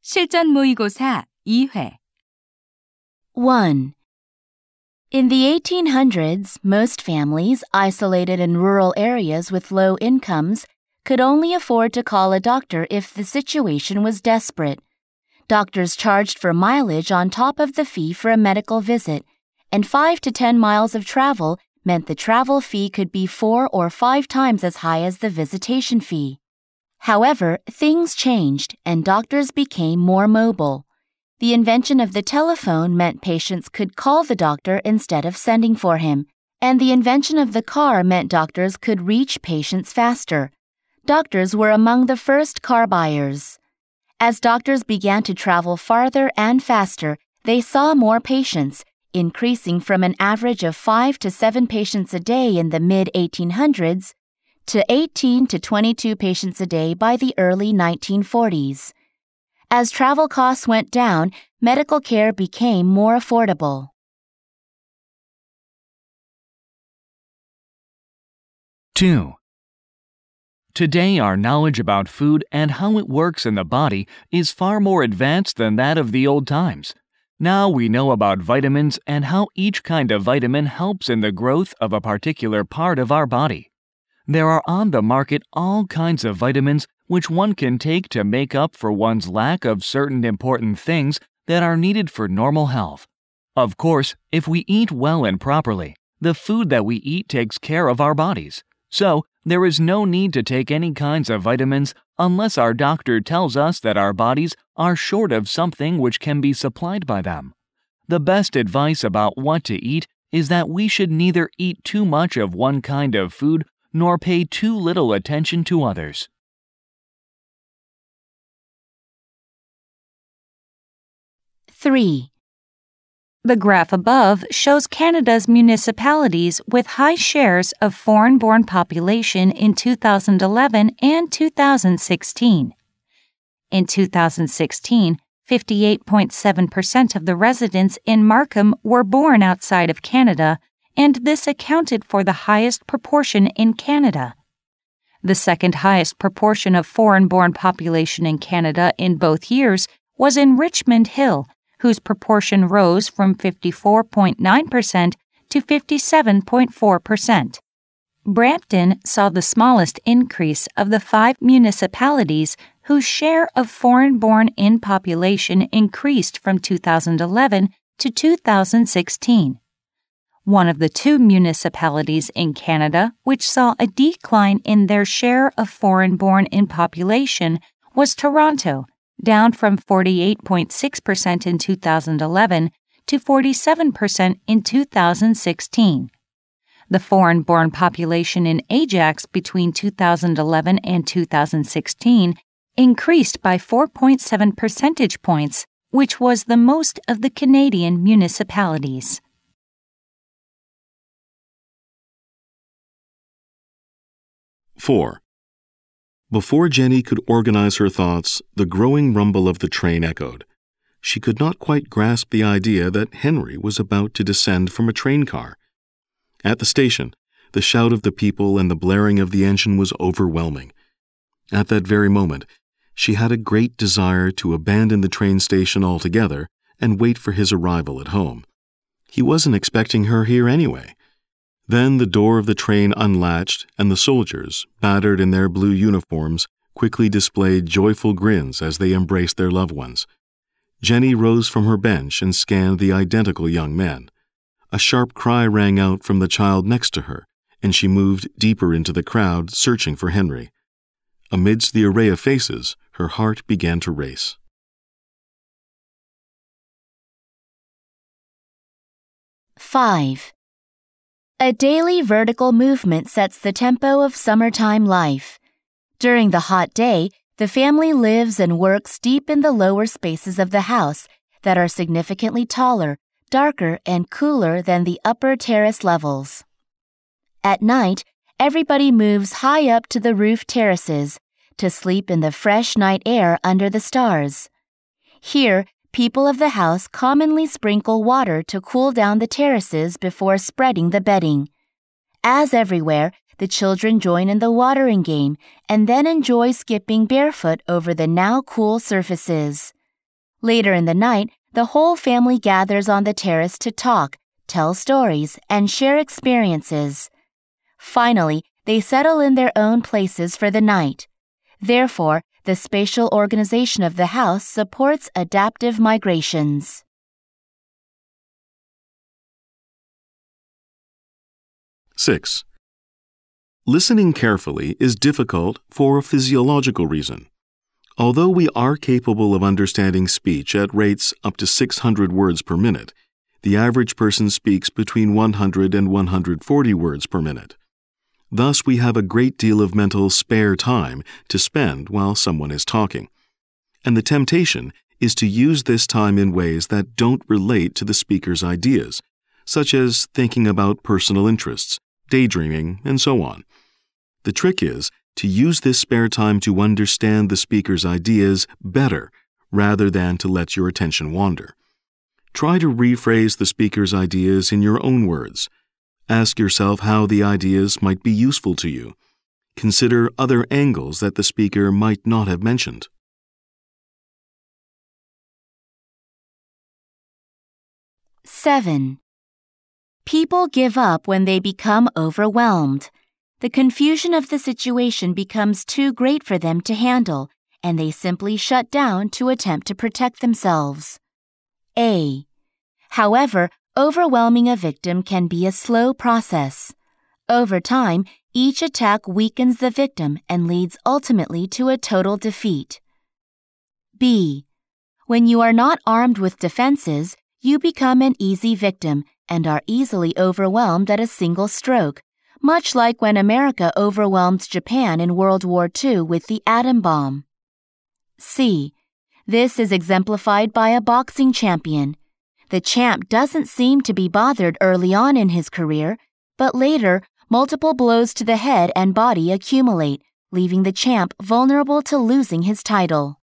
실전 모의고사 2회 1. In the 1800s, most families isolated in rural areas with low incomes could only afford to call a doctor if the situation was desperate. Doctors charged for mileage on top of the fee for a medical visit, and 5 to 10 miles of travel meant the travel fee could be 4 or 5 times as high as the visitation fee. However, things changed and doctors became more mobile. The invention of the telephone meant patients could call the doctor instead of sending for him, and the invention of the car meant doctors could reach patients faster. Doctors were among the first car buyers. As doctors began to travel farther and faster, they saw more patients, increasing from an average of 5 to 7 patients a day in the mid-1800s to 18 to 22 patients a day by the early 1940s. As travel costs went down, medical care became more affordable. 2. Today, our knowledge about food and how it works in the body is far more advanced than that of the old times. Now we know about vitamins and how each kind of vitamin helps in the growth of a particular part of our body. There are on the market all kinds of vitamins which one can take to make up for one's lack of certain important things that are needed for normal health. Of course, if we eat well and properly, the food that we eat takes care of our bodies. So, there is no need to take any kinds of vitamins unless our doctor tells us that our bodies are short of something which can be supplied by them. The best advice about what to eat is that we should neither eat too much of one kind of food nor pay too little attention to others. 3. The graph above shows Canada's municipalities with high shares of foreign-born population in 2011 and 2016. In 2016, 58.7% of the residents in Markham were born outside of Canada, and this accounted for the highest proportion in Canada. The second highest proportion of foreign-born population in Canada in both years was in Richmond Hill, whose proportion rose from 54.9% to 57.4%. Brampton saw the smallest increase of the 5 municipalities whose share of foreign-born in population increased from 2011 to 2016. One of the 2 municipalities in Canada which saw a decline in their share of foreign-born in population was Toronto, down from 48.6% in 2011 to 47% in 2016. The foreign-born population in Ajax between 2011 and 2016 increased by 4.7 percentage points, which was the most of the Canadian municipalities. 4. Before Jenny could organize her thoughts, the growing rumble of the train echoed. She could not quite grasp the idea that Henry was about to descend from a train car. At the station, the shout of the people and the blaring of the engine was overwhelming. At that very moment, she had a great desire to abandon the train station altogether and wait for his arrival at home. He wasn't expecting her here anyway. Then the door of the train unlatched, and the soldiers, battered in their blue uniforms, quickly displayed joyful grins as they embraced their loved ones. Jenny rose from her bench and scanned the identical young men. A sharp cry rang out from the child next to her, and she moved deeper into the crowd, searching for Henry. Amidst the array of faces, her heart began to race. 5. A daily vertical movement sets the tempo of summertime life. During the hot day, the family lives and works deep in the lower spaces of the house that are significantly taller, darker, and cooler than the upper terrace levels. At night, everybody moves high up to the roof terraces to sleep in the fresh night air under the stars. Here, people of the house commonly sprinkle water to cool down the terraces before spreading the bedding. As everywhere, the children join in the watering game and then enjoy skipping barefoot over the now cool surfaces. Later in the night, the whole family gathers on the terrace to talk, tell stories, and share experiences. Finally, they settle in their own places for the night. Therefore, the spatial organization of the house supports adaptive migrations. Six. Listening carefully is difficult for a physiological reason. Although we are capable of understanding speech at rates up to 600 words per minute, the average person speaks between 100 and 140 words per minute. Thus, we have a great deal of mental spare time to spend while someone is talking. And the temptation is to use this time in ways that don't relate to the speaker's ideas, such as thinking about personal interests, daydreaming, and so on. The trick is to use this spare time to understand the speaker's ideas better rather than to let your attention wander. Try to rephrase the speaker's ideas in your own words. Ask yourself how the ideas might be useful to you. Consider other angles that the speaker might not have mentioned. Seven. People give up when they become overwhelmed. The confusion of the situation becomes too great for them to handle, and they simply shut down to attempt to protect themselves. A. However, overwhelming a victim can be a slow process. Over time, each attack weakens the victim and leads ultimately to a total defeat. B. When you are not armed with defenses, you become an easy victim and are easily overwhelmed at a single stroke, much like when America overwhelmed Japan in World War II with the atom bomb. C. This is exemplified by a boxing champion. The champ doesn't seem to be bothered early on in his career, but later, multiple blows to the head and body accumulate, leaving the champ vulnerable to losing his title.